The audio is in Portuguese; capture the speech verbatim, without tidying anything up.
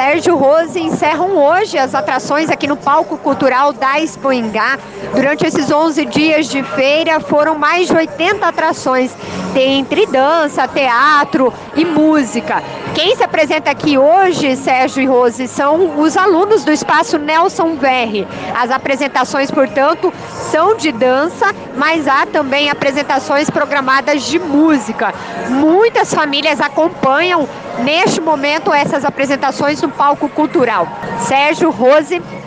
Sérgio Rose encerram hoje as atrações aqui no Palco Cultural da Expo Ingá. Durante esses onze dias de feira foram mais de oitenta atrações, tem entre dança, teatro e música. Quem se apresenta aqui hoje, Sérgio e Rose, são os alunos do Espaço Nelson Verri. As apresentações, portanto, são de dança, mas há também apresentações programadas de música. Muitas famílias acompanham neste momento essas apresentações no Palco Cultural. Sérgio, Rose.